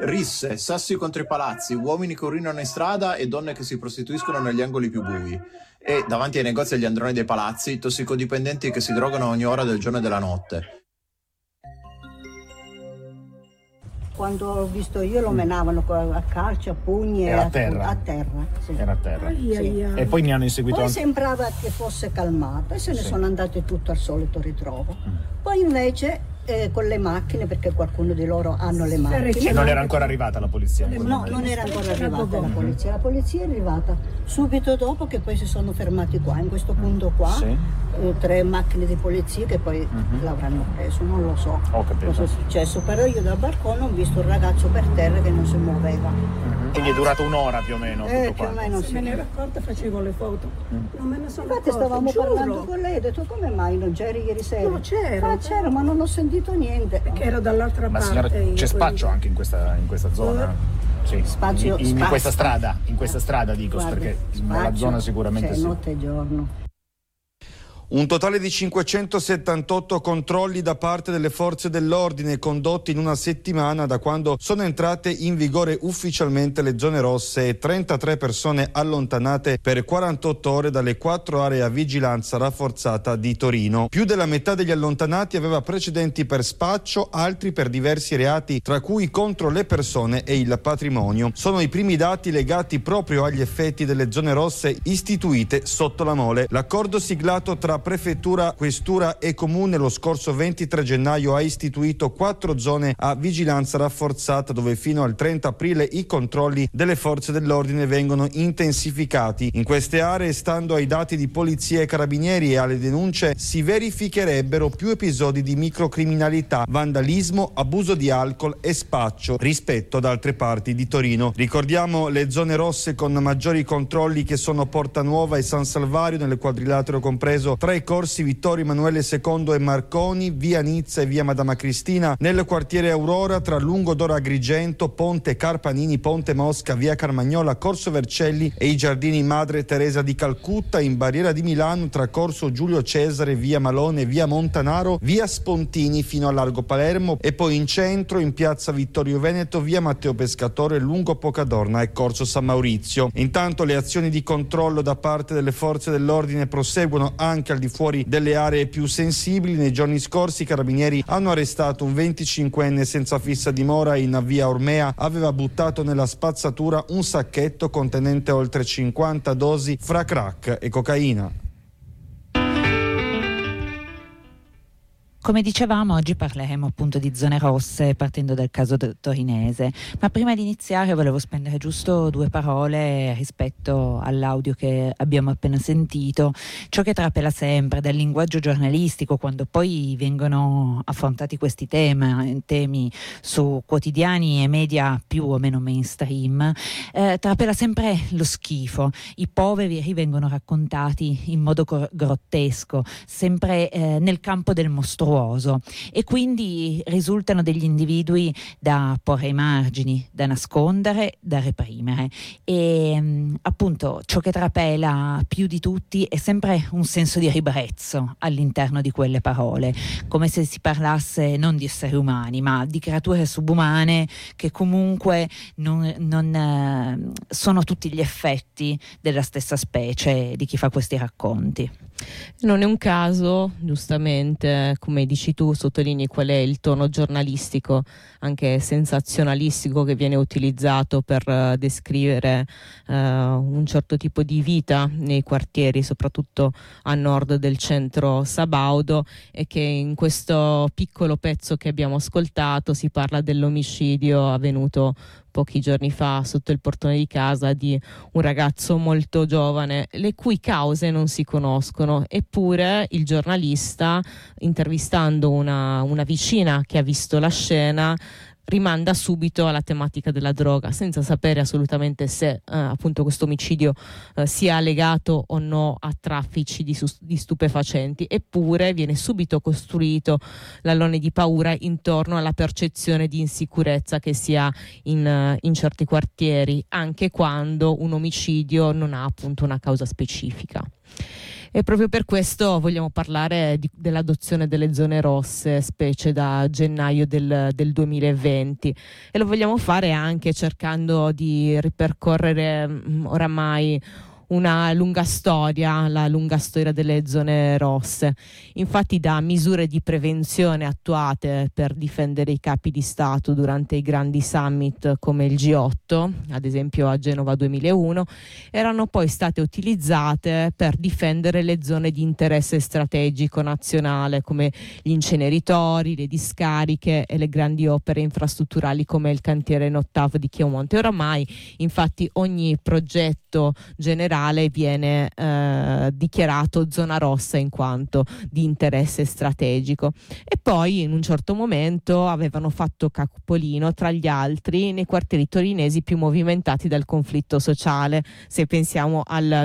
Risse, sassi contro i palazzi, uomini che urinano in strada e donne che si prostituiscono negli angoli più bui. E davanti ai negozi agli androni dei palazzi, tossicodipendenti che si drogano a ogni ora del giorno e della notte. Quando ho visto io lo menavano a calci, a pugni. Era a terra? A terra, sì. Era a terra. Sì. E poi ne hanno inseguito Poi anche... sembrava che fosse calmato e se ne sono andati tutto al solito ritrovo. Poi invece con le macchine, perché qualcuno di loro hanno le macchine. E non era ancora arrivata la polizia? No, non era ancora arrivata la polizia. La polizia è arrivata subito dopo, che poi si sono fermati qua, in questo punto qua. Sì. 3 macchine di polizia che poi l'avranno preso, non lo so cosa è successo, però io dal balcone ho visto un ragazzo per terra che non si muoveva. Quindi è durato un'ora più o meno? Più o meno sì. Me ne ero accorta, facevo le foto. Non me ne sono Infatti accorta, stavamo giuro. parlando con lei, ho detto come mai non c'eri ieri sera? No, c'ero. C'ero, ma non ho sentito niente. Perché ero dall'altra Ma parte. signora, c'è spaccio anche in questa zona? Sì. Spazio, in questa strada dico, Guarda, perché nella zona sicuramente sì. Notte e giorno. Un totale di 578 controlli da parte delle forze dell'ordine condotti in una settimana da quando sono entrate in vigore ufficialmente le zone rosse e 33 persone allontanate per 48 ore dalle 4 aree a vigilanza rafforzata di Torino. Più della metà degli allontanati aveva precedenti per spaccio, altri per diversi reati, tra cui contro le persone e il patrimonio. Sono i primi dati legati proprio agli effetti delle zone rosse istituite sotto la mole. L'accordo siglato tra Prefettura, Questura e Comune lo scorso 23 gennaio ha istituito 4 zone a vigilanza rafforzata dove fino al 30 aprile i controlli delle forze dell'ordine vengono intensificati. In queste aree, stando ai dati di polizia e carabinieri e alle denunce, si verificherebbero più episodi di microcriminalità, vandalismo, abuso di alcol e spaccio rispetto ad altre parti di Torino. Ricordiamo le zone rosse con maggiori controlli che sono Porta Nuova e San Salvario, nel quadrilatero compreso tra i corsi Vittorio Emanuele II e Marconi, via Nizza e via Madama Cristina, nel quartiere Aurora tra Lungodoro Agrigento, Ponte Carpanini, Ponte Mosca, via Carmagnola, Corso Vercelli e i giardini Madre Teresa di Calcutta, in Barriera di Milano tra Corso Giulio Cesare, via Malone, via Montanaro, via Spontini fino a Largo Palermo e poi in centro in piazza Vittorio Veneto, via Matteo Pescatore, lungo Pocadorna e Corso San Maurizio. Intanto le azioni di controllo da parte delle forze dell'ordine proseguono anche al di fuori delle aree più sensibili. Nei giorni scorsi i carabinieri hanno arrestato un 25enne senza fissa dimora in via Ormea, aveva buttato nella spazzatura un sacchetto contenente oltre 50 dosi fra crack e cocaina. Come dicevamo, oggi parleremo appunto di zone rosse partendo dal caso torinese, ma prima di iniziare volevo spendere giusto 2 parole rispetto all'audio che abbiamo appena sentito. Ciò che trapela sempre dal linguaggio giornalistico quando poi vengono affrontati questi temi su quotidiani e media più o meno mainstream, trapela sempre lo schifo. I poveri rivengono raccontati in modo grottesco, sempre nel campo del mostruoso, e quindi risultano degli individui da porre ai margini, da nascondere, da reprimere. E appunto ciò che trapela più di tutti è sempre un senso di ribrezzo all'interno di quelle parole, come se si parlasse non di esseri umani ma di creature subumane che comunque non sono tutti gli effetti della stessa specie di chi fa questi racconti. Non è un caso, giustamente, come dici tu, sottolinei qual è il tono giornalistico, anche sensazionalistico, che viene utilizzato per descrivere un certo tipo di vita nei quartieri, soprattutto a nord del centro sabaudo, e che in questo piccolo pezzo che abbiamo ascoltato si parla dell'omicidio avvenuto pochi giorni fa sotto il portone di casa di un ragazzo molto giovane, le cui cause non si conoscono. Eppure il giornalista, intervistando una vicina che ha visto la scena, rimanda subito alla tematica della droga, senza sapere assolutamente se appunto questo omicidio sia legato o no a traffici di stupefacenti. Eppure viene subito costruito l'alone di paura intorno alla percezione di insicurezza che si ha in certi quartieri, anche quando un omicidio non ha appunto una causa specifica. E proprio per questo vogliamo parlare dell'adozione delle zone rosse, specie da gennaio del 2020, e lo vogliamo fare anche cercando di ripercorrere oramai una lunga storia, la lunga storia delle zone rosse. Infatti, da misure di prevenzione attuate per difendere i capi di Stato durante i grandi summit come il G8, ad esempio a Genova 2001, erano poi state utilizzate per difendere le zone di interesse strategico nazionale come gli inceneritori, le discariche e le grandi opere infrastrutturali come il cantiere Nottav di Chiomonte. Oramai, infatti, ogni progetto generale viene dichiarato zona rossa in quanto di interesse strategico. E poi in un certo momento avevano fatto capolino tra gli altri nei quartieri torinesi più movimentati dal conflitto sociale, se pensiamo al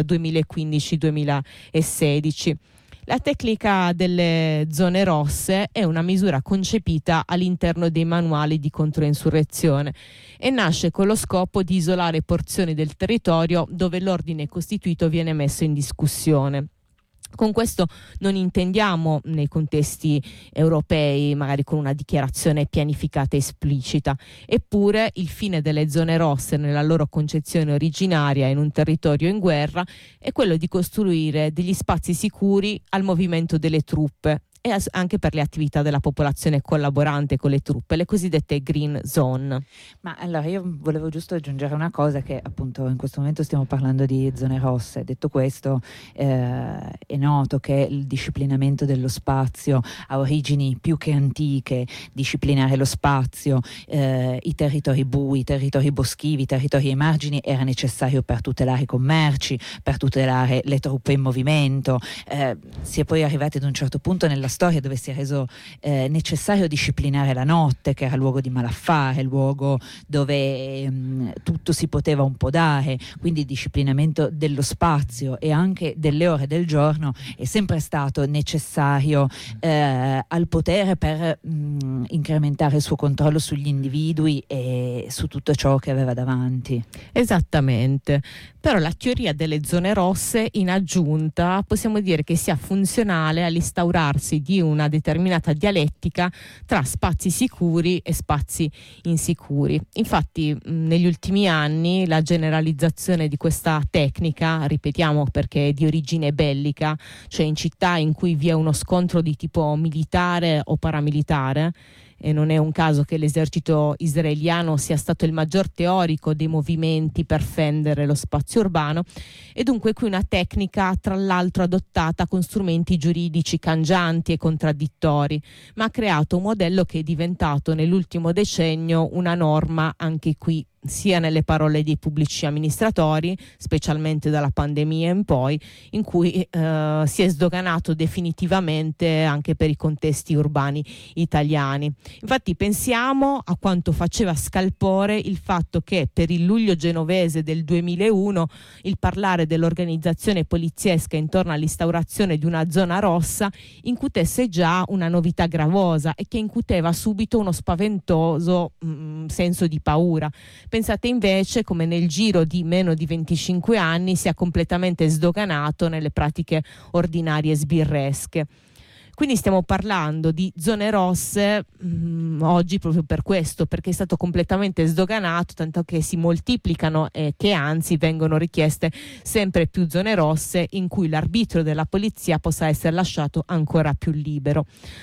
2015-2016. La tecnica delle zone rosse è una misura concepita all'interno dei manuali di controinsurrezione e nasce con lo scopo di isolare porzioni del territorio dove l'ordine costituito viene messo in discussione. Con questo non intendiamo nei contesti europei, magari con una dichiarazione pianificata e esplicita, eppure il fine delle zone rosse nella loro concezione originaria in un territorio in guerra è quello di costruire degli spazi sicuri al movimento delle truppe e anche per le attività della popolazione collaborante con le truppe, le cosiddette green zone. Ma allora io volevo giusto aggiungere una cosa, che appunto in questo momento stiamo parlando di zone rosse. Detto questo, è noto che il disciplinamento dello spazio ha origini più che antiche. Disciplinare lo spazio, i territori bui, i territori boschivi, i territori ai margini era necessario per tutelare i commerci, per tutelare le truppe in movimento. Si è poi arrivati ad un certo punto nella storia dove si è reso necessario disciplinare la notte, che era luogo di malaffare, luogo dove tutto si poteva un po' dare. Quindi il disciplinamento dello spazio e anche delle ore del giorno è sempre stato necessario al potere per incrementare il suo controllo sugli individui e su tutto ciò che aveva davanti. Esattamente. Però la teoria delle zone rosse, in aggiunta, possiamo dire che sia funzionale all'instaurarsi di una determinata dialettica tra spazi sicuri e spazi insicuri. Infatti negli ultimi anni la generalizzazione di questa tecnica, ripetiamo perché è di origine bellica, cioè in città in cui vi è uno scontro di tipo militare o paramilitare, e non è un caso che l'esercito israeliano sia stato il maggior teorico dei movimenti per fendere lo spazio urbano, e dunque qui una tecnica tra l'altro adottata con strumenti giuridici cangianti e contraddittori, ma ha creato un modello che è diventato nell'ultimo decennio una norma anche qui, sia nelle parole dei pubblici amministratori, specialmente dalla pandemia in poi, in cui si è sdoganato definitivamente anche per i contesti urbani italiani. Infatti pensiamo a quanto faceva scalpore il fatto che per il luglio genovese del 2001 il parlare dell'organizzazione poliziesca intorno all'instaurazione di una zona rossa incutesse già una novità gravosa e che incuteva subito uno spaventoso senso di paura. Pensate invece come nel giro di meno di 25 anni sia completamente sdoganato nelle pratiche ordinarie sbirresche. Quindi stiamo parlando di zone rosse oggi proprio per questo, perché è stato completamente sdoganato, tanto che si moltiplicano e che anzi vengono richieste sempre più zone rosse in cui l'arbitrio della polizia possa essere lasciato ancora più libero.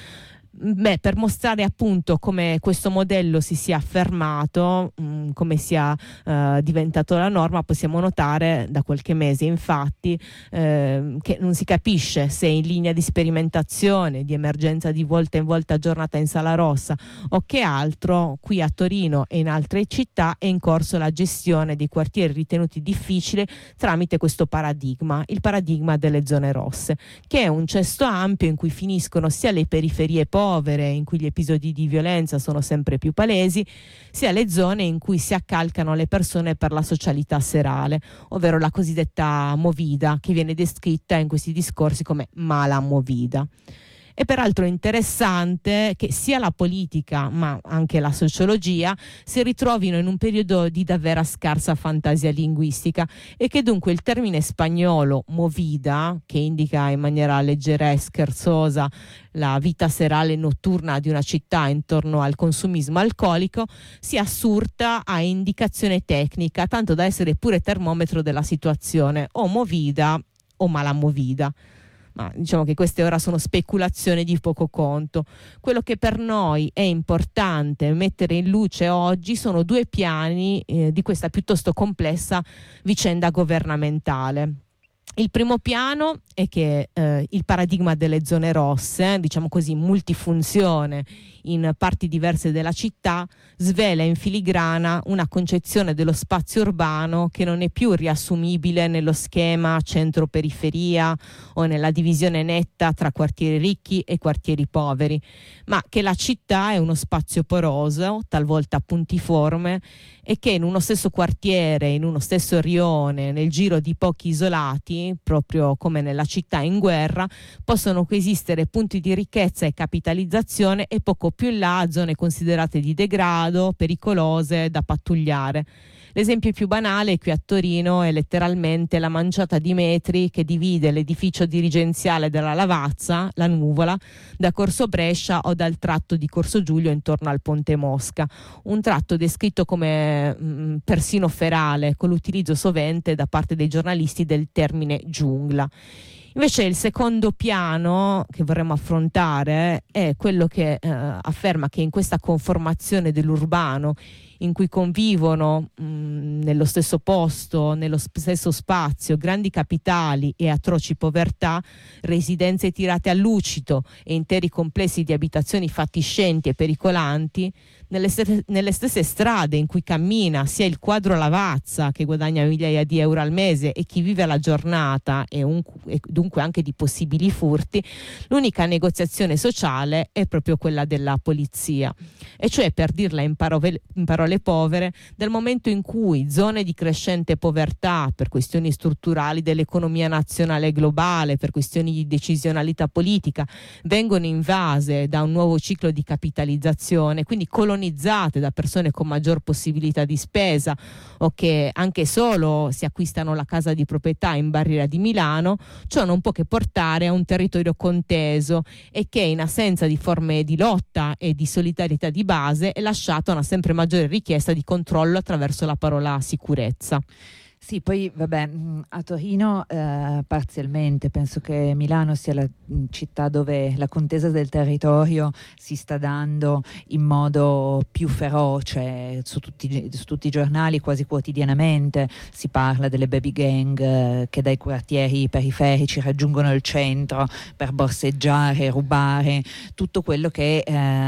Per mostrare appunto come questo modello si sia affermato, come sia diventato la norma, possiamo notare da qualche mese infatti che non si capisce se è in linea di sperimentazione, di emergenza di volta in volta aggiornata in sala rossa o che altro. Qui a Torino e in altre città è in corso la gestione dei quartieri ritenuti difficili tramite questo paradigma, il paradigma delle zone rosse, che è un cesto ampio in cui finiscono sia le periferie povere, in cui gli episodi di violenza sono sempre più palesi, sia le zone in cui si accalcano le persone per la socialità serale, ovvero la cosiddetta movida, che viene descritta in questi discorsi come mala movida. È peraltro interessante che sia la politica ma anche la sociologia si ritrovino in un periodo di davvero scarsa fantasia linguistica e che dunque il termine spagnolo movida, che indica in maniera leggera e scherzosa la vita serale notturna di una città intorno al consumismo alcolico, sia assurda a indicazione tecnica, tanto da essere pure termometro della situazione, o movida o malamovida. Ma diciamo che queste ora sono speculazioni di poco conto. Quello che per noi è importante mettere in luce oggi sono due piani di questa piuttosto complessa vicenda governamentale. Il primo piano è che il paradigma delle zone rosse, diciamo così multifunzione in parti diverse della città, svela in filigrana una concezione dello spazio urbano che non è più riassumibile nello schema centro-periferia o nella divisione netta tra quartieri ricchi e quartieri poveri, ma che la città è uno spazio poroso, talvolta puntiforme, e che in uno stesso quartiere, in uno stesso rione, nel giro di pochi isolati, proprio come nella città in guerra, possono coesistere punti di ricchezza e capitalizzazione e poco più in là zone considerate di degrado, pericolose, da pattugliare. L'esempio più banale qui a Torino è letteralmente la manciata di metri che divide l'edificio dirigenziale della Lavazza, la Nuvola, da Corso Brescia o dal tratto di Corso Giulio intorno al Ponte Mosca, un tratto descritto come persino ferale, con l'utilizzo sovente da parte dei giornalisti del termine giungla. Invece il secondo piano che vorremmo affrontare è quello che afferma che in questa conformazione dell'urbano, in cui convivono nello stesso posto, nello stesso spazio, grandi capitali e atroci povertà, residenze tirate a lucito e interi complessi di abitazioni fatiscenti e pericolanti, nelle stesse strade in cui cammina sia il quadro Lavazza, che guadagna migliaia di euro al mese, e chi vive la giornata e dunque anche di possibili furti, l'unica negoziazione sociale è proprio quella della polizia. E cioè, per dirla in parole povere, dal momento in cui zone di crescente povertà, per questioni strutturali dell'economia nazionale e globale, per questioni di decisionalità politica, vengono invase da un nuovo ciclo di capitalizzazione, quindi colonizzate da persone con maggior possibilità di spesa o che anche solo si acquistano la casa di proprietà in barriera di Milano, ciò non può che portare a un territorio conteso e che, in assenza di forme di lotta e di solidarietà di base, è lasciato a una sempre maggiore richiesta di controllo attraverso la parola sicurezza. Sì, poi vabbè, a Torino parzialmente, penso che Milano sia la città dove la contesa del territorio si sta dando in modo più feroce. Su tutti i giornali quasi quotidianamente si parla delle baby gang che dai quartieri periferici raggiungono il centro per borseggiare, rubare tutto quello che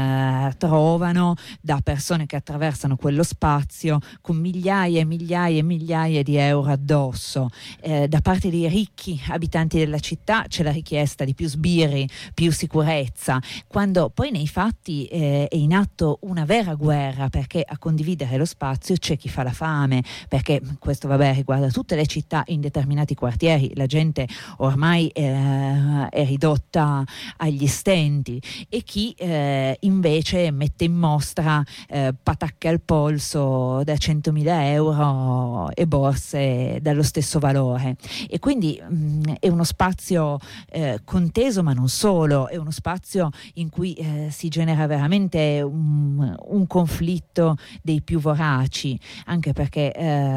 trovano da persone che attraversano quello spazio con migliaia e migliaia e migliaia di euro addosso. Da parte dei ricchi abitanti della città c'è la richiesta di più sbirri, più sicurezza, quando poi nei fatti è in atto una vera guerra, perché a condividere lo spazio c'è chi fa la fame, perché questo riguarda tutte le città. In determinati quartieri la gente ormai è ridotta agli stenti e chi invece mette in mostra patacche al polso da 100.000 euro e borse dallo stesso valore, e quindi è uno spazio conteso, ma non solo, è uno spazio in cui si genera veramente un conflitto dei più voraci, anche perché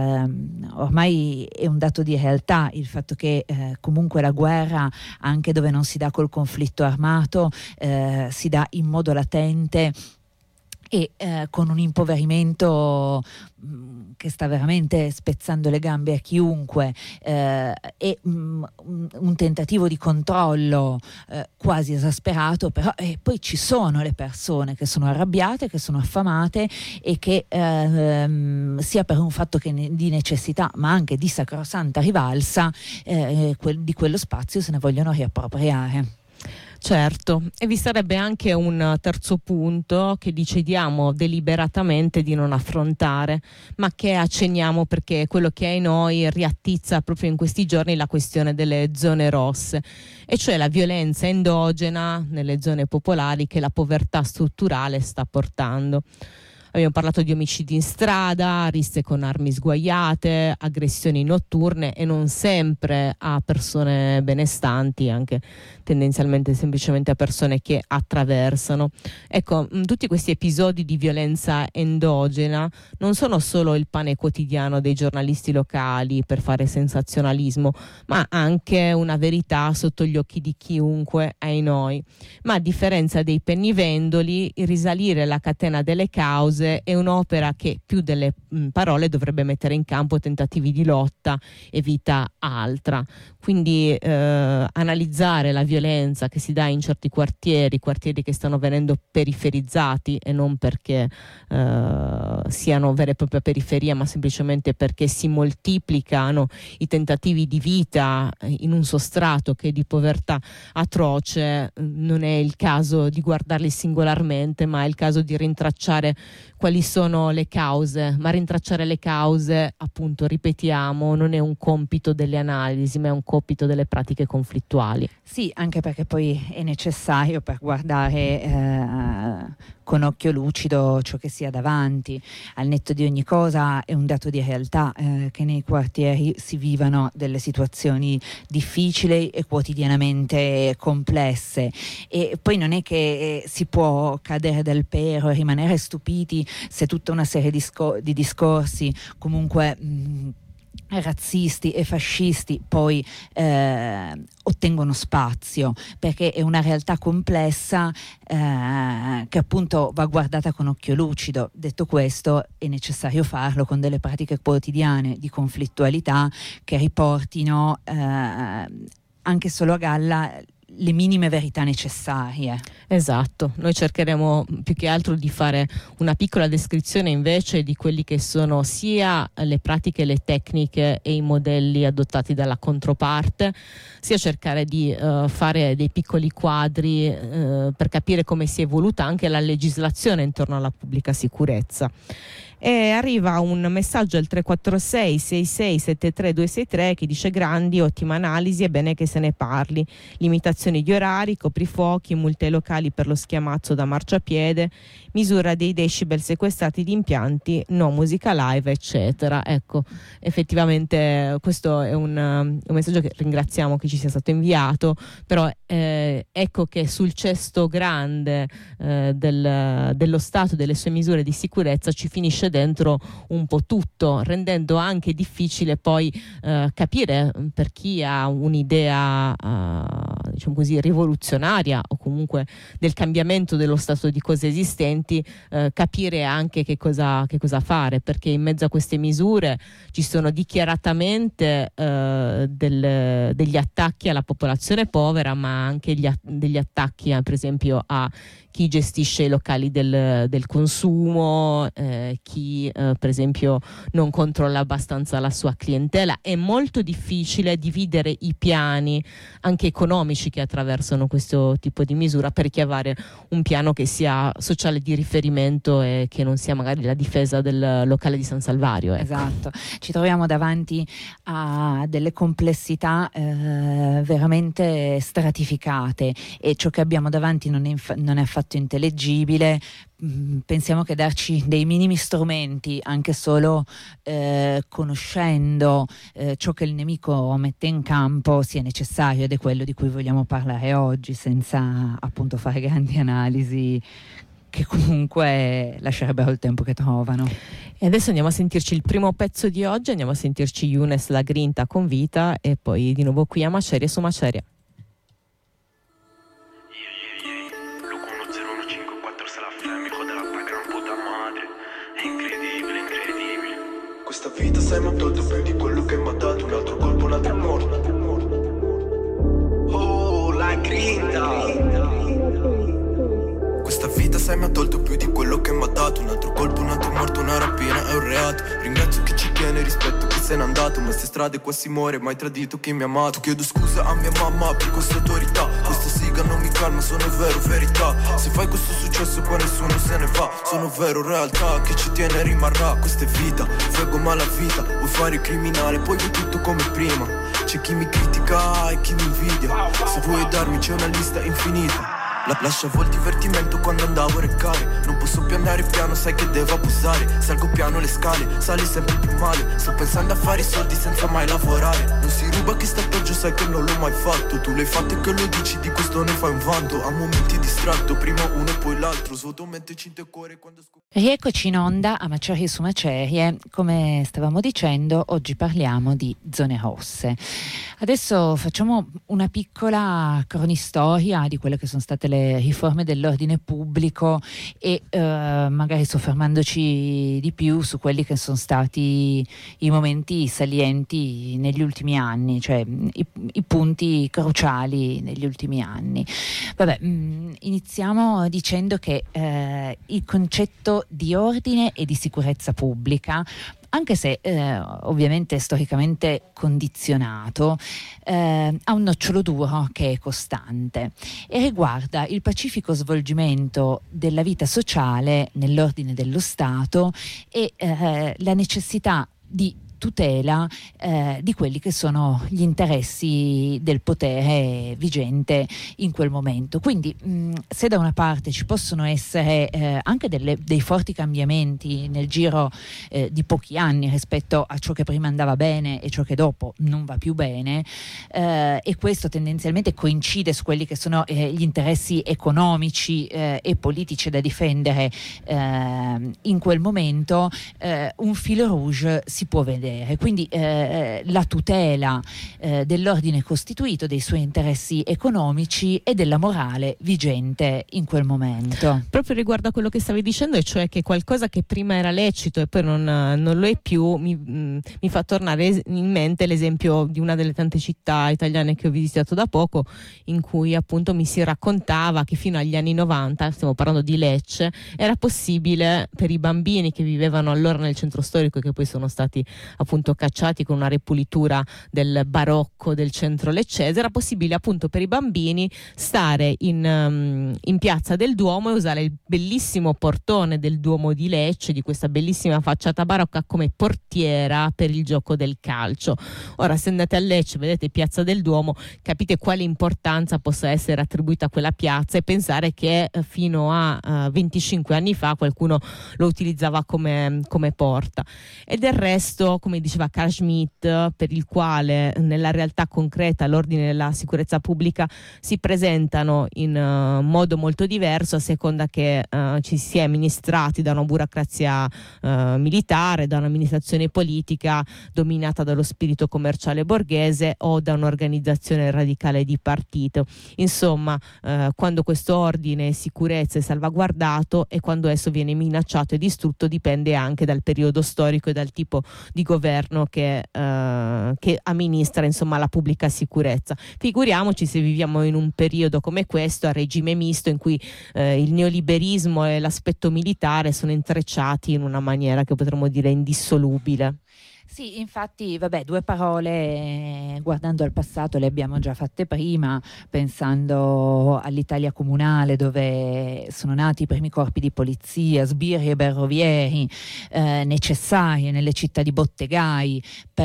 ormai è un dato di realtà il fatto che comunque la guerra, anche dove non si dà col conflitto armato, si dà in modo latente e con un impoverimento che sta veramente spezzando le gambe a chiunque, e un tentativo di controllo quasi esasperato, però poi ci sono le persone che sono arrabbiate, che sono affamate e che sia per un fatto di necessità ma anche di sacrosanta rivalsa di quello spazio se ne vogliono riappropriare. Certo, e vi sarebbe anche un terzo punto che decidiamo deliberatamente di non affrontare, ma che accenniamo perché è quello che ai noi riattizza proprio in questi giorni la questione delle zone rosse, e cioè la violenza endogena nelle zone popolari che la povertà strutturale sta portando. Abbiamo parlato di omicidi in strada, risse con armi sguaiate, aggressioni notturne e non sempre a persone benestanti, anche tendenzialmente semplicemente a persone che attraversano. Ecco, tutti questi episodi di violenza endogena non sono solo il pane quotidiano dei giornalisti locali per fare sensazionalismo, ma anche una verità sotto gli occhi di chiunque ai noi. Ma a differenza dei pennivendoli, il risalire la catena delle cause è un'opera che più delle parole dovrebbe mettere in campo tentativi di lotta e vita altra. Quindi analizzare la violenza che si dà in certi quartieri che stanno venendo periferizzati, e non perché siano vera e propria periferia, ma semplicemente perché si moltiplicano i tentativi di vita in un sostrato che è di povertà atroce. Non è il caso di guardarli singolarmente, ma è il caso di rintracciare quali sono le cause, ma rintracciare le cause, appunto, ripetiamo, non è un compito delle analisi, ma è un compito delle pratiche conflittuali. Sì, anche perché poi è necessario per guardare con occhio lucido ciò che si ha davanti. Al netto di ogni cosa è un dato di realtà che nei quartieri si vivano delle situazioni difficili e quotidianamente complesse, e poi non è che si può cadere del pero e rimanere stupiti se tutta una serie di discorsi comunque razzisti e fascisti poi ottengono spazio, perché è una realtà complessa che appunto va guardata con occhio lucido. Detto questo, è necessario farlo con delle pratiche quotidiane di conflittualità che riportino anche solo a galla le minime verità necessarie. Esatto, noi cercheremo più che altro di fare una piccola descrizione invece di quelli che sono sia le pratiche, le tecniche e i modelli adottati dalla controparte, sia cercare di fare dei piccoli quadri per capire come si è evoluta anche la legislazione intorno alla pubblica sicurezza. E arriva un messaggio al 346 66 73 263 che dice: Grandi, ottima analisi, è bene che se ne parli, limitazioni di orari, coprifuochi, multe ai locali per lo schiamazzo da marciapiede, misura dei decibel sequestrati di impianti, no musica live, eccetera. Ecco, effettivamente questo è un messaggio che ringraziamo che ci sia stato inviato, però ecco che sul cesto grande dello Stato, delle sue misure di sicurezza, ci finisce dentro un po' tutto, rendendo anche difficile poi capire, per chi ha un'idea diciamo così rivoluzionaria o comunque del cambiamento dello stato di cose esistenti, capire anche che cosa fare, perché in mezzo a queste misure ci sono dichiaratamente degli attacchi alla popolazione povera, ma anche degli attacchi per esempio a chi gestisce i locali del consumo, chi per esempio non controlla abbastanza la sua clientela. È molto difficile dividere i piani anche economici che attraversano questo tipo di misura, per chiavare un piano che sia sociale di riferimento e che non sia magari la difesa del locale di San Salvario. Ecco. Esatto, ci troviamo davanti a delle complessità veramente stratificate, e ciò che abbiamo davanti non è affatto intellegibile. Pensiamo che darci dei minimi strumenti, anche solo conoscendo ciò che il nemico mette in campo, sia necessario, ed è quello di cui vogliamo parlare oggi, senza appunto fare grandi analisi che comunque lascerebbero il tempo che trovano. E adesso andiamo a sentirci il primo pezzo di oggi, andiamo a sentirci Younes La Grinta con Vita, e poi di nuovo qui a Maceria su Maceria. Questa vita sai mi ha tolto più di quello che mi ha dato, un altro colpo, un altro morto. Oh, la grinta. Questa vita sai mi ha tolto più di quello che mi ha dato, un altro colpo, un altro morto, una rapina è un reato. Ringrazio chi ci tiene, rispetto chi se n'è andato, ma queste strade qua si muore, mai tradito chi mi ha amato. Chiedo scusa a mia mamma per questa autorità, questa siga non mi cala calma, sono vero, verità. Se fai questo successo poi nessuno se ne va. Sono vero, realtà, che ci tiene rimarrà. Questa è vita, frego ma la vita. Vuoi fare il criminale, poi è tutto come prima. C'è chi mi critica e chi mi invidia. Se vuoi darmi c'è una lista infinita. Lasciavo il divertimento quando andavo a reccare. Non posso più andare piano, sai che devo abusare. Salgo piano le scale, sali sempre più male. Sto pensando a fare i soldi senza mai lavorare. Non si ruba chi sta peggio, sai che non l'ho mai fatto. Tu l'hai fatto e che lo dici, di questo ne fai un vanto. A momenti distratto, prima uno e poi l'altro. Svuoto mente, cinta e cuore quando Rieccoci in onda a Macerie su Macerie. Come stavamo dicendo, oggi parliamo di zone rosse. Adesso facciamo una piccola cronistoria di quelle che sono state le riforme dell'ordine pubblico e magari soffermandoci di più su quelli che sono stati i momenti salienti negli ultimi anni, cioè i punti cruciali negli ultimi anni. Vabbè, iniziamo dicendo che il concetto di ordine e di sicurezza pubblica, anche se ovviamente storicamente condizionato, ha un nocciolo duro che è costante e riguarda il pacifico svolgimento della vita sociale nell'ordine dello Stato e la necessità di tutela di quelli che sono gli interessi del potere vigente in quel momento. Quindi se da una parte ci possono essere anche dei forti cambiamenti nel giro di pochi anni rispetto a ciò che prima andava bene e ciò che dopo non va più bene, e questo tendenzialmente coincide su quelli che sono gli interessi economici e politici da difendere in quel momento, un filo rouge si può vedere. Quindi la tutela dell'ordine costituito, dei suoi interessi economici e della morale vigente in quel momento. Proprio riguardo a quello che stavi dicendo, e cioè che qualcosa che prima era lecito e poi non lo è più, mi fa tornare in mente l'esempio di una delle tante città italiane che ho visitato da poco, in cui appunto mi si raccontava che fino agli anni 90, stiamo parlando di Lecce, era possibile per i bambini che vivevano allora nel centro storico e che poi sono stati appunto cacciati con una ripulitura del barocco del centro leccese, era possibile appunto per i bambini stare in piazza del Duomo e usare il bellissimo portone del Duomo di Lecce, di questa bellissima facciata barocca, come portiera per il gioco del calcio. Ora, se andate a Lecce, vedete piazza del Duomo, capite quale importanza possa essere attribuita a quella piazza e pensare che fino a 25 anni fa qualcuno lo utilizzava come porta. E del resto, come diceva Carl Schmitt, per il quale nella realtà concreta l'ordine e la sicurezza pubblica si presentano in modo molto diverso a seconda che ci si è amministrati da una burocrazia militare, da un'amministrazione politica dominata dallo spirito commerciale borghese o da un'organizzazione radicale di partito. Insomma, quando questo ordine, sicurezza è salvaguardato e quando esso viene minacciato e distrutto dipende anche dal periodo storico e dal tipo di governo che amministra insomma la pubblica sicurezza. Figuriamoci se viviamo in un periodo come questo a regime misto, in cui il neoliberismo e l'aspetto militare sono intrecciati in una maniera che potremmo dire indissolubile. Sì, infatti, vabbè, due parole guardando al passato le abbiamo già fatte prima, pensando all'Italia comunale, dove sono nati i primi corpi di polizia, sbirri e berrovieri, necessari nelle città di bottegai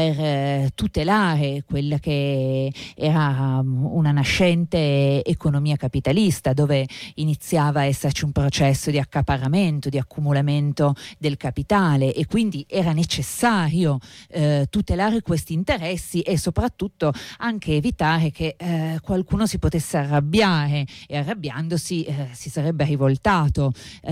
per tutelare quella che era una nascente economia capitalista, dove iniziava a esserci un processo di accaparramento, di accumulamento del capitale, e quindi era necessario tutelare questi interessi e soprattutto anche evitare che qualcuno si potesse arrabbiare, e arrabbiandosi si sarebbe rivoltato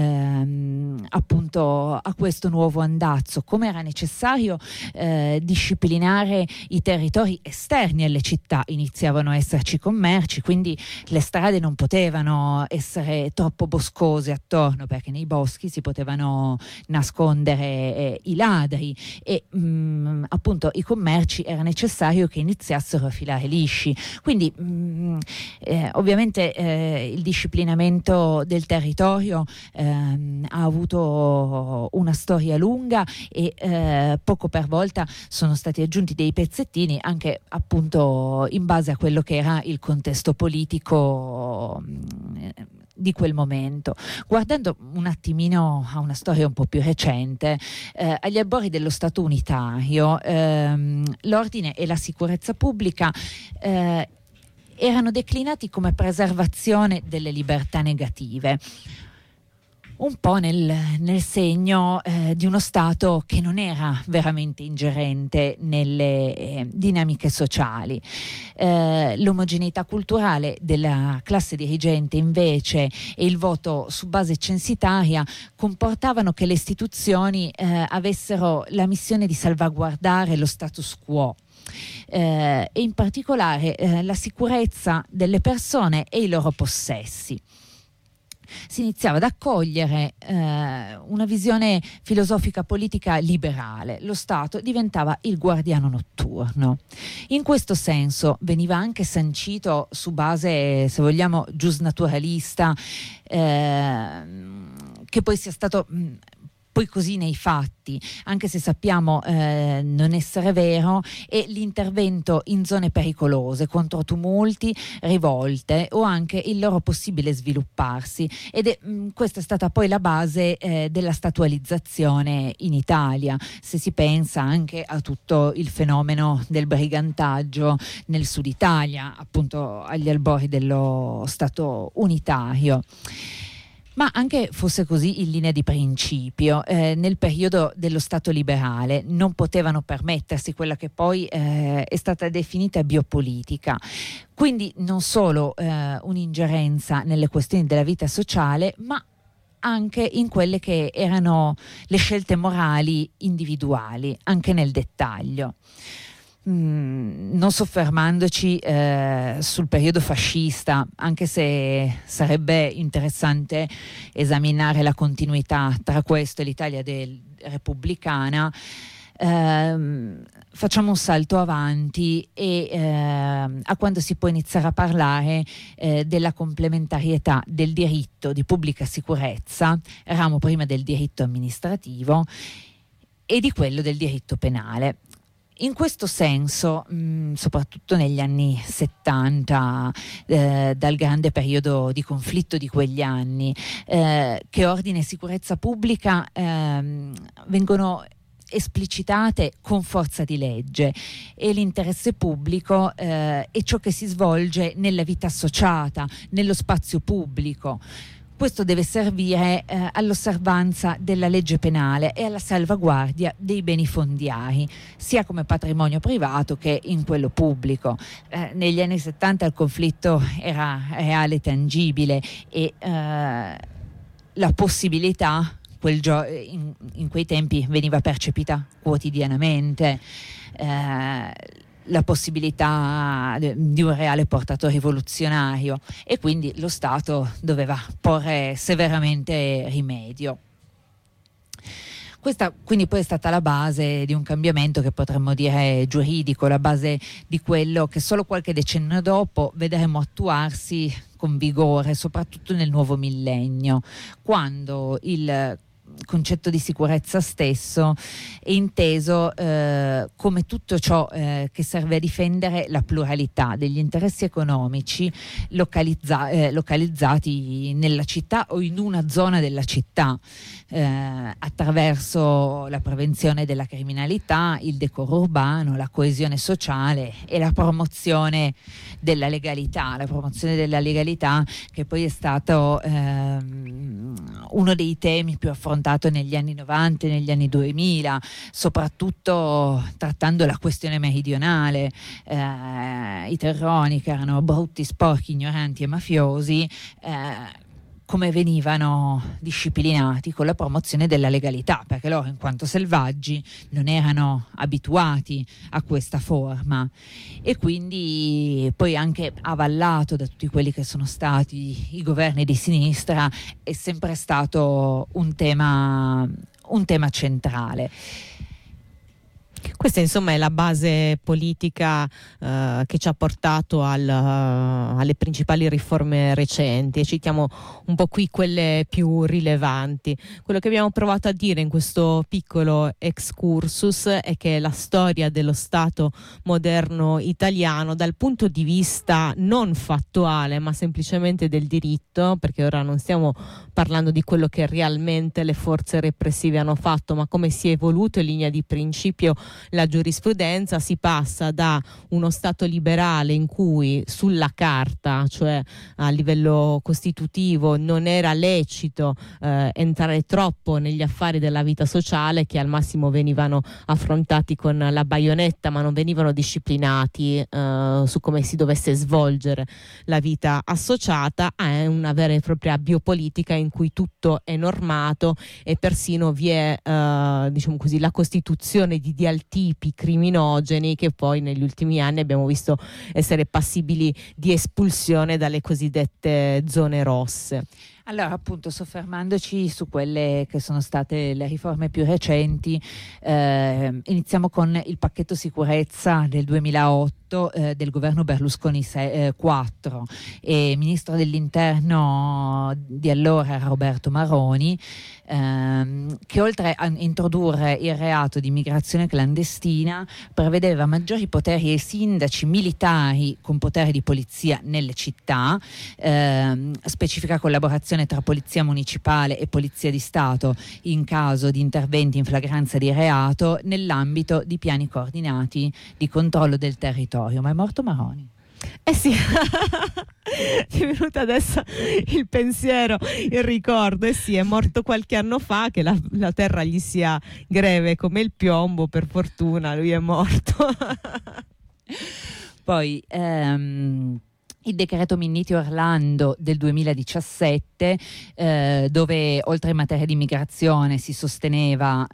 appunto a questo nuovo andazzo. Come era necessario disciplinare i territori esterni alle città, iniziavano a esserci commerci, quindi le strade non potevano essere troppo boscose attorno, perché nei boschi si potevano nascondere i ladri, e appunto i commerci era necessario che iniziassero a filare lisci. Quindi ovviamente il disciplinamento del territorio ha avuto una storia lunga e poco per volta sono stati aggiunti dei pezzettini anche appunto in base a quello che era il contesto politico di quel momento. Guardando un attimino a una storia un po' più recente, agli albori dello Stato unitario, l'ordine e la sicurezza pubblica erano declinati come preservazione delle libertà negative, un po' nel segno di uno Stato che non era veramente ingerente nelle dinamiche sociali. L'omogeneità culturale della classe dirigente invece e il voto su base censitaria comportavano che le istituzioni avessero la missione di salvaguardare lo status quo. E in particolare la sicurezza delle persone e i loro possessi. Si iniziava ad accogliere una visione filosofica politica liberale. Lo Stato diventava il guardiano notturno. In questo senso veniva anche sancito su base, se vogliamo, giusnaturalista, che poi sia stato poi così nei fatti, anche se sappiamo non essere vero, è l'intervento in zone pericolose contro tumulti, rivolte o anche il loro possibile svilupparsi, ed questa è stata poi la base della statualizzazione in Italia, se si pensa anche a tutto il fenomeno del brigantaggio nel sud Italia, appunto agli albori dello Stato unitario. Ma anche fosse così in linea di principio, nel periodo dello Stato liberale non potevano permettersi quella che poi è stata definita biopolitica. Quindi non solo un'ingerenza nelle questioni della vita sociale, ma anche in quelle che erano le scelte morali individuali, anche nel dettaglio. Non soffermandoci sul periodo fascista, anche se sarebbe interessante esaminare la continuità tra questo e l'Italia repubblicana, facciamo un salto avanti e a quando si può iniziare a parlare della complementarietà del diritto di pubblica sicurezza, ramo prima del diritto amministrativo, e di quello del diritto penale. In questo senso, soprattutto negli anni 70, dal grande periodo di conflitto di quegli anni, che ordine e sicurezza pubblica vengono esplicitate con forza di legge, e l'interesse pubblico è ciò che si svolge nella vita associata, nello spazio pubblico. Questo deve servire all'osservanza della legge penale e alla salvaguardia dei beni fondiari, sia come patrimonio privato che in quello pubblico. Negli anni 70 il conflitto era reale e tangibile, e la possibilità in quei tempi veniva percepita quotidianamente. La possibilità di un reale portato rivoluzionario, e quindi lo Stato doveva porre severamente rimedio. Questa quindi poi è stata la base di un cambiamento che potremmo dire giuridico, la base di quello che solo qualche decennio dopo vedremo attuarsi con vigore, soprattutto nel nuovo millennio, quando il concetto di sicurezza stesso è inteso come tutto ciò che serve a difendere la pluralità degli interessi economici localizzati nella città o in una zona della città, attraverso la prevenzione della criminalità, il decoro urbano, la coesione sociale e la promozione della legalità. La promozione della legalità che poi è stato uno dei temi più affrontati negli anni 90 e negli anni 2000, soprattutto trattando la questione meridionale. I terroni, che erano brutti, sporchi, ignoranti e mafiosi, come venivano disciplinati con la promozione della legalità, perché loro, in quanto selvaggi, non erano abituati a questa forma, e quindi poi anche avallato da tutti quelli che sono stati i governi di sinistra, è sempre stato un tema centrale. Questa insomma è la base politica che ci ha portato alle principali riforme recenti, e citiamo un po' qui quelle più rilevanti. Quello che abbiamo provato a dire in questo piccolo excursus è che la storia dello Stato moderno italiano dal punto di vista non fattuale ma semplicemente del diritto, perché ora non stiamo parlando di quello che realmente le forze repressive hanno fatto, ma come si è evoluto in linea di principio la giurisprudenza, si passa da uno Stato liberale in cui sulla carta, cioè a livello costitutivo, non era lecito entrare troppo negli affari della vita sociale, che al massimo venivano affrontati con la baionetta ma non venivano disciplinati su come si dovesse svolgere la vita associata, a una vera e propria biopolitica in cui tutto è normato e persino vi è diciamo così la costituzione di dialtipi criminogeni che poi negli ultimi anni abbiamo visto essere passibili di espulsione dalle cosiddette zone rosse. Allora, appunto, soffermandoci su quelle che sono state le riforme più recenti, iniziamo con il pacchetto sicurezza del 2008 del governo Berlusconi 4, e ministro dell'interno di allora Roberto Maroni, che oltre a introdurre il reato di immigrazione clandestina prevedeva maggiori poteri ai sindaci militari con poteri di polizia nelle città, specifica collaborazione tra polizia municipale e polizia di Stato in caso di interventi in flagranza di reato nell'ambito di piani coordinati di controllo del territorio. Ma è morto Maroni? Eh sì, ti è venuto adesso il pensiero, il ricordo. Eh sì, è morto qualche anno fa, che la terra gli sia greve come il piombo, per fortuna lui è morto. Poi il decreto Minniti-Orlando del 2017, dove oltre in materia di immigrazione si sosteneva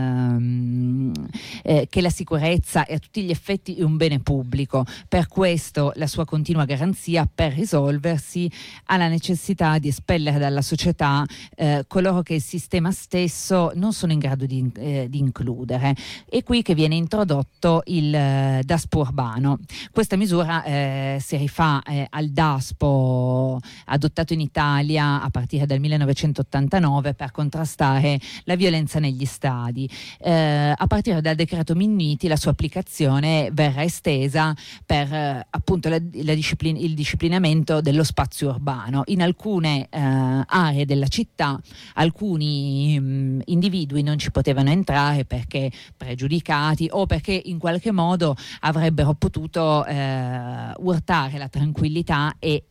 che la sicurezza è a tutti gli effetti un bene pubblico, per questo la sua continua garanzia per risolversi ha la necessità di espellere dalla società coloro che il sistema stesso non sono in grado di includere. È qui che viene introdotto il DASPO urbano. Questa misura si rifà al DASPO adottato in Italia a partire dal 1989 per contrastare la violenza negli stadi. A partire dal decreto Minniti la sua applicazione verrà estesa per appunto il disciplinamento dello spazio urbano. In alcune aree della città alcuni individui non ci potevano entrare perché pregiudicati o perché in qualche modo avrebbero potuto urtare la tranquillità e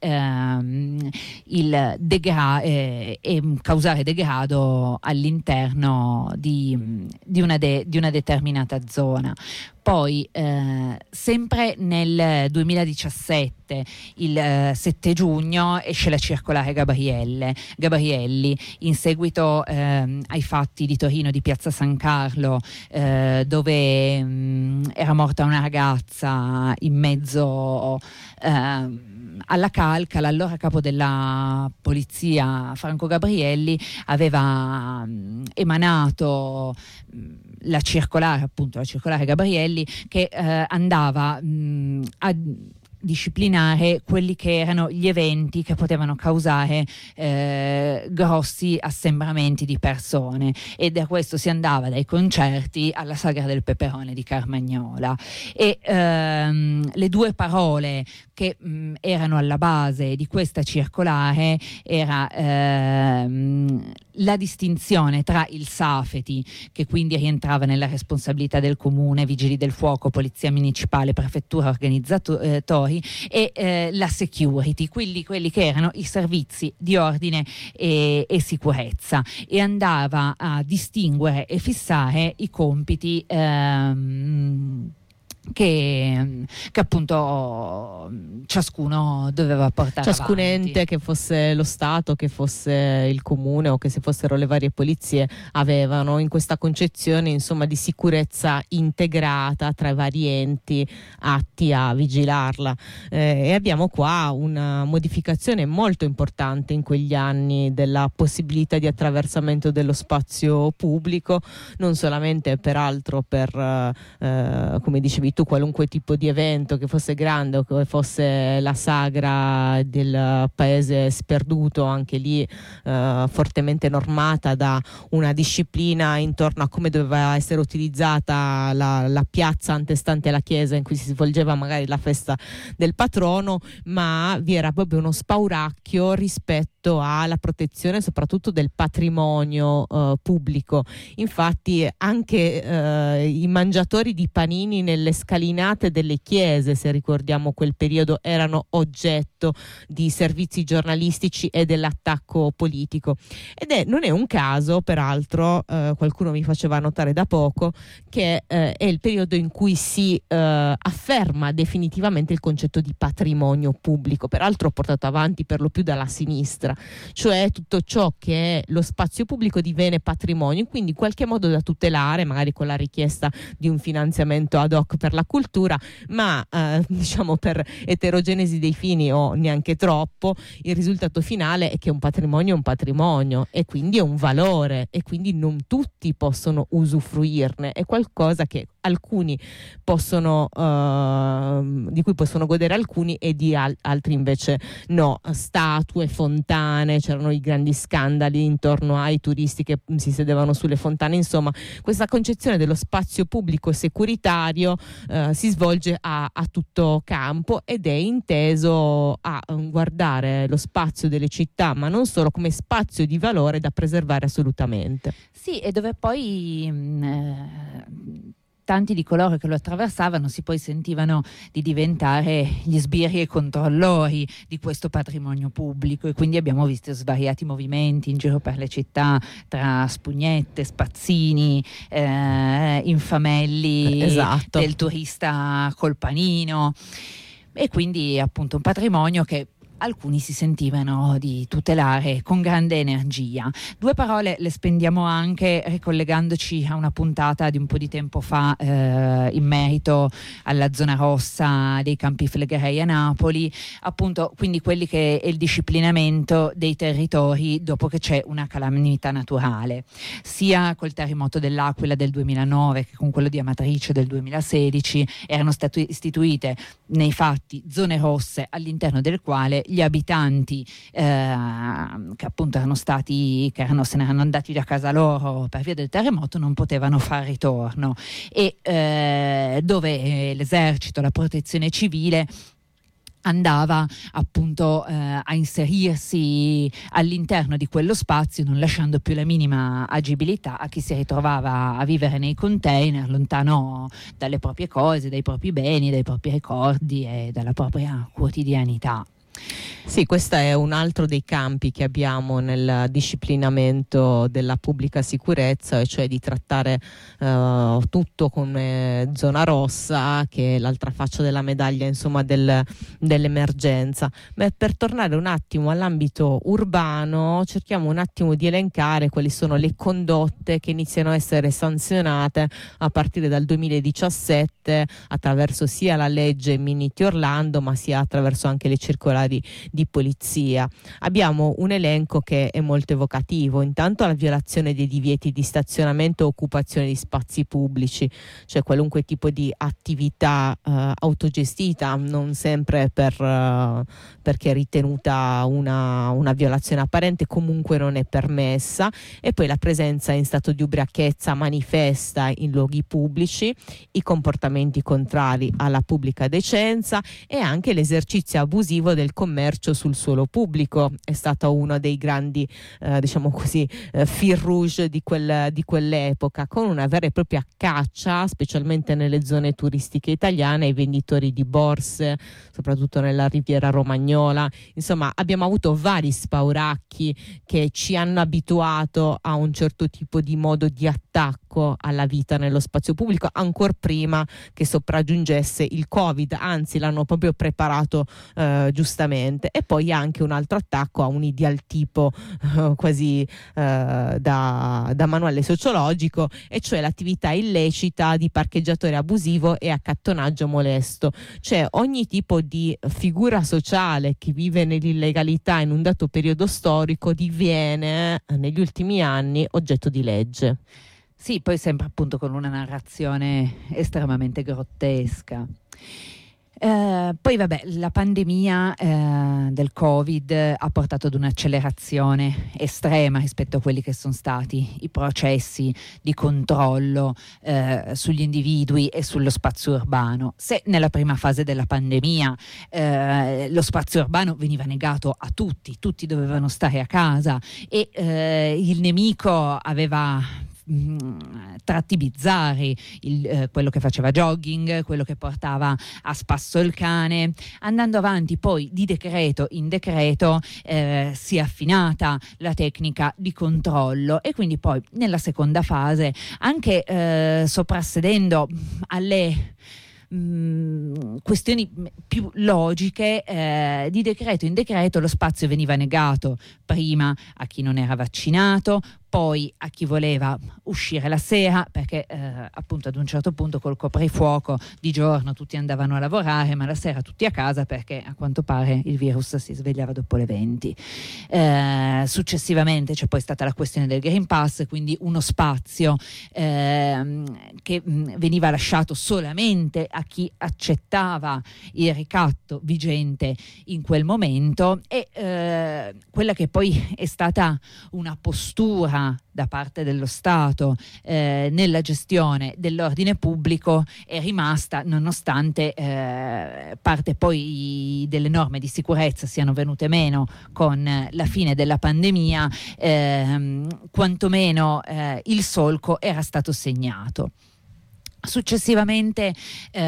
causare degrado all'interno di una determinata zona. Poi sempre nel 2017, il 7 giugno, esce la circolare Gabrielli in seguito ai fatti di Torino di Piazza San Carlo, dove era morta una ragazza in mezzo alla calca. L'allora capo della polizia Franco Gabrielli aveva emanato la circolare Gabrielli, che andava a disciplinare quelli che erano gli eventi che potevano causare grossi assembramenti di persone, e da questo si andava dai concerti alla sagra del peperone di Carmagnola. E le due parole che erano alla base di questa circolare era la distinzione tra il safety, che quindi rientrava nella responsabilità del comune, vigili del fuoco, polizia municipale, prefettura, organizzatori, e la security, quelli che erano i servizi di ordine e sicurezza, e andava a distinguere e fissare i compiti che appunto ciascuno doveva portare ciascun avanti. ente, che fosse lo Stato, che fosse il comune o che se fossero le varie polizie, avevano in questa concezione insomma di sicurezza integrata tra i vari enti atti a vigilarla, e abbiamo qua una modificazione molto importante in quegli anni della possibilità di attraversamento dello spazio pubblico, non solamente peraltro per come dicevi tu, qualunque tipo di evento, che fosse grande o che fosse la sagra del paese sperduto, anche lì fortemente normata da una disciplina intorno a come doveva essere utilizzata la piazza antestante alla chiesa in cui si svolgeva magari la festa del patrono, ma vi era proprio uno spauracchio rispetto alla protezione soprattutto del patrimonio pubblico. Infatti anche i mangiatori di panini nelle scalinate delle chiese, se ricordiamo quel periodo, erano oggetto di servizi giornalistici e dell'attacco politico. Non è un caso, peraltro, qualcuno mi faceva notare da poco, che è il periodo in cui si afferma definitivamente il concetto di patrimonio pubblico, peraltro portato avanti per lo più dalla sinistra, cioè tutto ciò che è lo spazio pubblico diviene patrimonio, quindi in qualche modo da tutelare, magari con la richiesta di un finanziamento ad hoc per la cultura, ma diciamo per eterogenesi dei fini o neanche troppo, il risultato finale è che un patrimonio è un patrimonio e quindi è un valore, e quindi non tutti possono usufruirne, è qualcosa che alcuni possono di cui possono godere alcuni e di altri invece no. Statue, fontane, c'erano i grandi scandali intorno ai turisti che si sedevano sulle fontane, insomma questa concezione dello spazio pubblico securitario si svolge a tutto campo ed è inteso a guardare lo spazio delle città, ma non solo, come spazio di valore da preservare assolutamente. Sì, e dove poi tanti di coloro che lo attraversavano si poi sentivano di diventare gli sbirri e controllori di questo patrimonio pubblico, e quindi abbiamo visto svariati movimenti in giro per le città tra spugnette, spazzini, infamelli, esatto, del turista col panino, e quindi appunto un patrimonio che alcuni si sentivano di tutelare con grande energia. Due parole le spendiamo anche ricollegandoci a una puntata di un po' di tempo fa in merito alla zona rossa dei Campi Flegrei a Napoli, appunto, quindi quelli che è il disciplinamento dei territori dopo che c'è una calamità naturale, sia col terremoto dell'Aquila del 2009 che con quello di Amatrice del 2016 erano state istituite nei fatti zone rosse all'interno del quale gli abitanti che appunto se ne erano andati da casa loro per via del terremoto non potevano far ritorno, e dove l'esercito, la protezione civile andava appunto a inserirsi all'interno di quello spazio, non lasciando più la minima agibilità a chi si ritrovava a vivere nei container, lontano dalle proprie cose, dai propri beni, dai propri ricordi e dalla propria quotidianità. Sì, questo è un altro dei campi che abbiamo nel disciplinamento della pubblica sicurezza, e cioè di trattare tutto come zona rossa, che è l'altra faccia della medaglia, insomma, dell'emergenza. Ma per tornare un attimo all'ambito urbano, cerchiamo un attimo di elencare quali sono le condotte che iniziano a essere sanzionate a partire dal 2017 attraverso sia la legge Minniti-Orlando, ma sia attraverso anche le circolari di polizia. Abbiamo un elenco che è molto evocativo. Intanto la violazione dei divieti di stazionamento o occupazione di spazi pubblici, cioè qualunque tipo di attività autogestita, non sempre perché è ritenuta una violazione apparente, comunque non è permessa. E poi la presenza in stato di ubriachezza manifesta in luoghi pubblici, i comportamenti contrari alla pubblica decenza e anche l'esercizio abusivo del commercio sul suolo pubblico. È stata uno dei grandi diciamo così fil rouge di quell'epoca, con una vera e propria caccia, specialmente nelle zone turistiche italiane, ai venditori di borse, soprattutto nella Riviera Romagnola. Insomma, abbiamo avuto vari spauracchi che ci hanno abituato a un certo tipo di modo di attacco alla vita nello spazio pubblico, ancor prima che sopraggiungesse il Covid, anzi l'hanno proprio preparato giustamente. E poi anche un altro attacco a un ideal tipo quasi da manuale sociologico, e cioè l'attività illecita di parcheggiatore abusivo e accattonaggio molesto. Cioè ogni tipo di figura sociale che vive nell'illegalità in un dato periodo storico diviene negli ultimi anni oggetto di legge. Sì, poi sempre appunto con una narrazione estremamente grottesca. Poi vabbè, la pandemia del Covid ha portato ad un'accelerazione estrema rispetto a quelli che sono stati i processi di controllo sugli individui e sullo spazio urbano. Se nella prima fase della pandemia lo spazio urbano veniva negato a tutti dovevano stare a casa e il nemico aveva tratti bizzarri, quello che faceva jogging, quello che portava a spasso il cane. Andando avanti poi di decreto in decreto si è affinata la tecnica di controllo, e quindi poi nella seconda fase, anche soprassedendo alle questioni più logiche, di decreto in decreto lo spazio veniva negato prima a chi non era vaccinato, poi a chi voleva uscire la sera, perché appunto ad un certo punto col coprifuoco di giorno tutti andavano a lavorare, ma la sera tutti a casa, perché a quanto pare il virus si svegliava dopo le 20. Successivamente c'è poi stata la questione del Green Pass, quindi uno spazio che veniva lasciato solamente a chi accettava il ricatto vigente in quel momento, e quella che poi è stata una postura da parte dello Stato nella gestione dell'ordine pubblico è rimasta, nonostante parte poi delle norme di sicurezza siano venute meno con la fine della pandemia, quantomeno il solco era stato segnato. Successivamente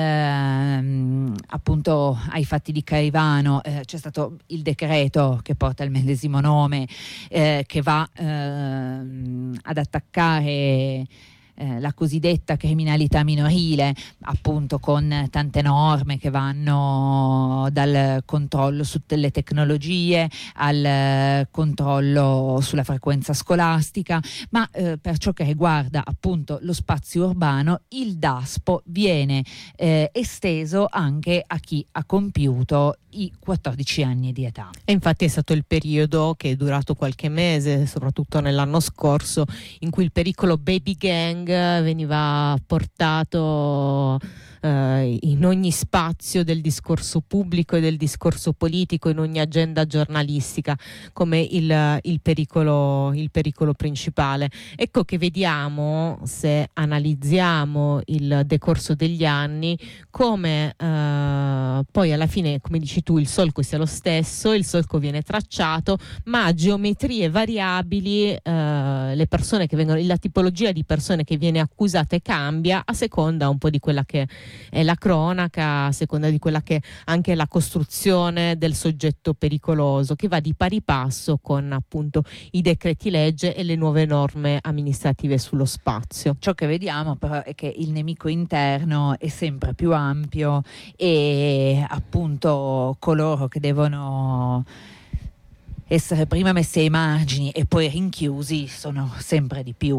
appunto ai fatti di Caivano c'è stato il decreto che porta il medesimo nome, che va ad attaccare la cosiddetta criminalità minorile, appunto con tante norme che vanno dal controllo sulle tecnologie al controllo sulla frequenza scolastica, ma per ciò che riguarda appunto lo spazio urbano, il DASPO viene esteso anche a chi ha compiuto i 14 anni di età. E infatti è stato il periodo che è durato qualche mese, soprattutto nell'anno scorso, in cui il pericolo baby gang veniva portato in ogni spazio del discorso pubblico e del discorso politico, in ogni agenda giornalistica, come il pericolo principale. Ecco che vediamo, se analizziamo il decorso degli anni, come poi alla fine, come dici tu, il solco sia lo stesso, il solco viene tracciato, ma a geometrie variabili le persone che vengono, la tipologia di persone che viene accusata cambia a seconda un po' di quella che è la cronaca, a seconda di quella che anche è la costruzione del soggetto pericoloso, che va di pari passo con appunto i decreti legge e le nuove norme amministrative sullo spazio. Ciò che vediamo però è che il nemico interno è sempre più ampio e appunto coloro che devono essere prima messi ai margini e poi rinchiusi sono sempre di più.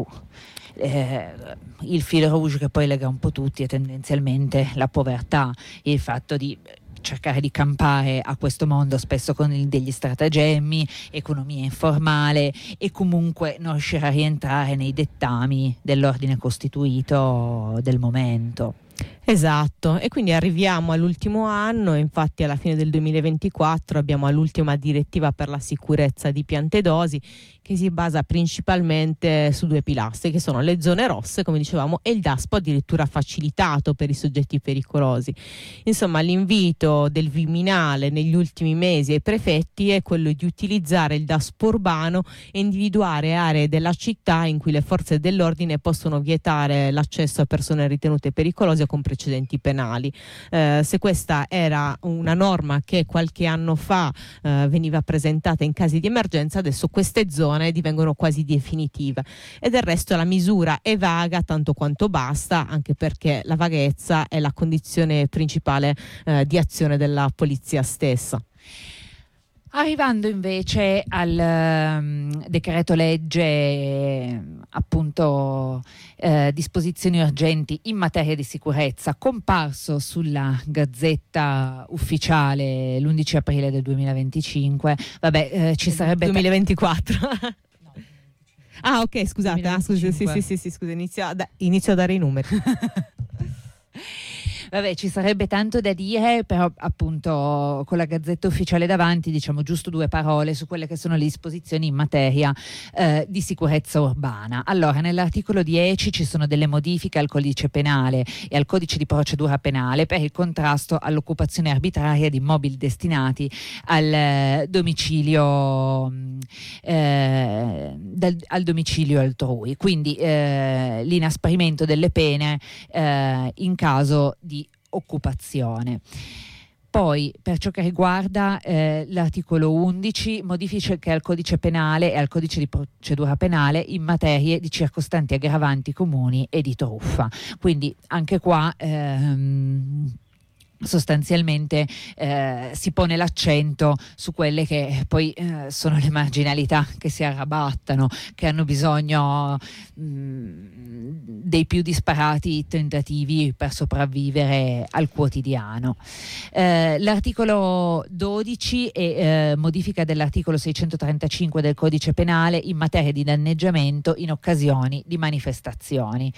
Il fil rouge che poi lega un po' tutti è tendenzialmente la povertà, il fatto di cercare di campare a questo mondo spesso con degli stratagemmi, economia informale, e comunque non riuscire a rientrare nei dettami dell'ordine costituito del momento. Esatto, e quindi arriviamo all'ultimo anno, infatti alla fine del 2024 abbiamo l'ultima direttiva per la sicurezza di piante dosi, che si basa principalmente su 2 pilastri, che sono le zone rosse, come dicevamo, e il DASPO addirittura facilitato per i soggetti pericolosi. Insomma, l'invito del Viminale negli ultimi mesi ai prefetti è quello di utilizzare il DASPO urbano e individuare aree della città in cui le forze dell'ordine possono vietare l'accesso a persone ritenute pericolose con precedenti penali. Se questa era una norma che qualche anno fa veniva presentata in casi di emergenza, adesso queste zone divengono quasi definitive, e del resto la misura è vaga tanto quanto basta, anche perché la vaghezza è la condizione principale di azione della polizia stessa. Arrivando invece al decreto legge, appunto disposizioni urgenti in materia di sicurezza, comparso sulla Gazzetta Ufficiale l'11 aprile del 2025, ci sarebbe 2024. Ah, ok, scusate, scusa, inizio a dare i numeri. Ci sarebbe tanto da dire, però appunto con la Gazzetta Ufficiale davanti diciamo giusto 2 parole su quelle che sono le disposizioni in materia di sicurezza urbana. Allora, nell'articolo 10 ci sono delle modifiche al codice penale e al codice di procedura penale per il contrasto all'occupazione arbitraria di immobili destinati al domicilio al domicilio altrui, quindi l'inasprimento delle pene in caso di occupazione. Poi, per ciò che riguarda l'articolo 11, modifiche al codice penale e al codice di procedura penale in materie di circostanti aggravanti comuni e di truffa. Quindi anche qua sostanzialmente si pone l'accento su quelle che poi sono le marginalità che si arrabattano, che hanno bisogno dei più disparati tentativi per sopravvivere al quotidiano. L'articolo 12 è modifica dell'articolo 635 del codice penale in materia di danneggiamento in occasioni di manifestazioni.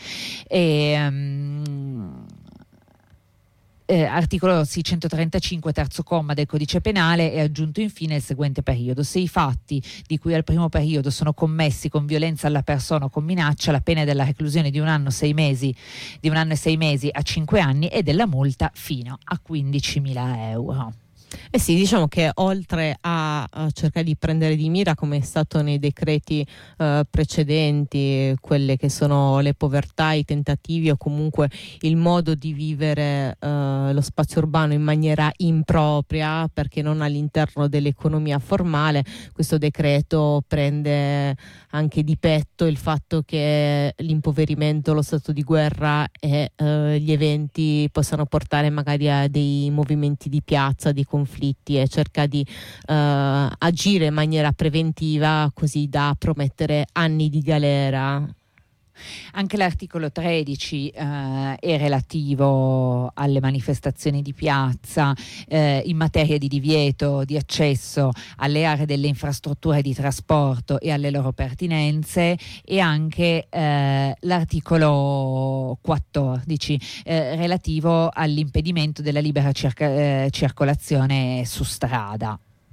Articolo 635 terzo comma del codice penale è aggiunto infine il seguente periodo: se i fatti di cui al primo periodo sono commessi con violenza alla persona o con minaccia, la pena è della reclusione di 1 anno e 6 mesi a 5 anni e della multa fino a 15.000 euro. Sì, diciamo che oltre a cercare di prendere di mira, come è stato nei decreti precedenti, quelle che sono le povertà, i tentativi o comunque il modo di vivere lo spazio urbano in maniera impropria, perché non all'interno dell'economia formale, questo decreto prende anche di petto il fatto che l'impoverimento, lo stato di guerra e gli eventi possano portare magari a dei movimenti di piazza, di conflitti, e cerca di agire in maniera preventiva, così da promettere anni di galera. Anche l'articolo 13 è relativo alle manifestazioni di piazza in materia di divieto di accesso alle aree delle infrastrutture di trasporto e alle loro pertinenze, e anche l'articolo 14 relativo all'impedimento della libera circolazione su strada.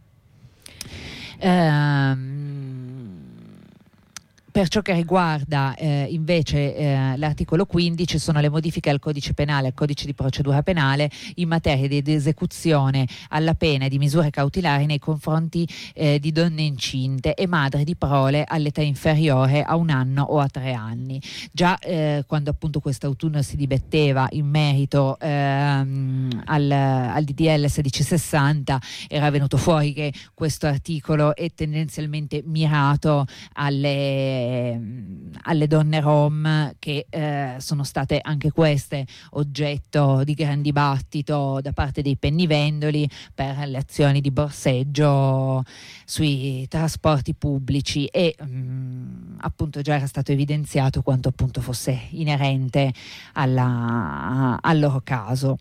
Per ciò che riguarda invece l'articolo 15 sono le modifiche al codice penale e al codice di procedura penale in materia di esecuzione alla pena e di misure cautelari nei confronti di donne incinte e madri di prole all'età inferiore a 1 anno o a 3 anni. Già quando appunto quest'autunno si dibatteva in merito al DDL 1660 era venuto fuori che questo articolo è tendenzialmente mirato alle donne rom, che sono state anche queste oggetto di gran dibattito da parte dei pennivendoli per le azioni di borseggio sui trasporti pubblici, e appunto già era stato evidenziato quanto appunto fosse inerente al loro caso.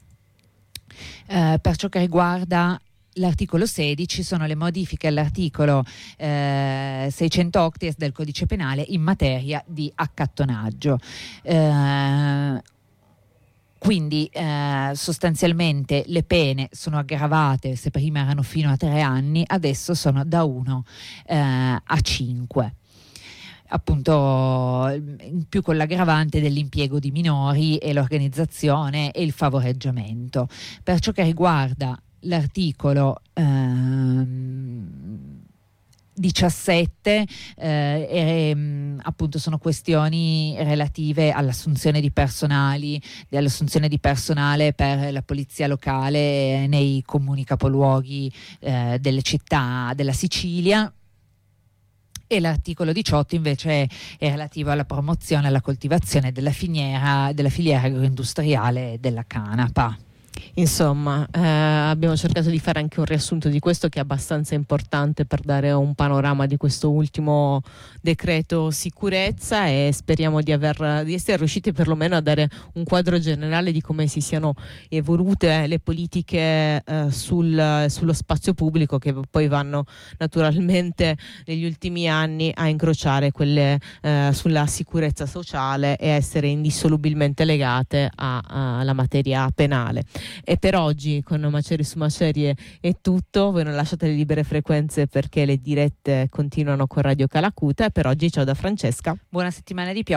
Per ciò che riguarda l'articolo 16 sono le modifiche all'articolo 600 octies del codice penale in materia di accattonaggio. Quindi sostanzialmente le pene sono aggravate, se prima erano fino a 3 anni, adesso sono da 1 a 5. Appunto in più con l'aggravante dell'impiego di minori e l'organizzazione e il favoreggiamento. Per ciò che riguarda l'articolo 17 appunto sono questioni relative all'assunzione di personale per la polizia locale nei comuni capoluoghi delle città della Sicilia. E l'articolo 18 invece è relativo alla promozione e alla coltivazione della filiera agroindustriale della canapa. Insomma, abbiamo cercato di fare anche un riassunto di questo, che è abbastanza importante per dare un panorama di questo ultimo decreto sicurezza, e speriamo di essere riusciti perlomeno a dare un quadro generale di come si siano evolute le politiche sullo spazio pubblico, che poi vanno naturalmente negli ultimi anni a incrociare quelle sulla sicurezza sociale e a essere indissolubilmente legate alla materia penale. E per oggi con Macerie su Macerie è tutto. Voi non lasciate le libere frequenze perché le dirette continuano con Radio Calacuta, e per oggi ciao da Francesca. Buona settimana di pioggia.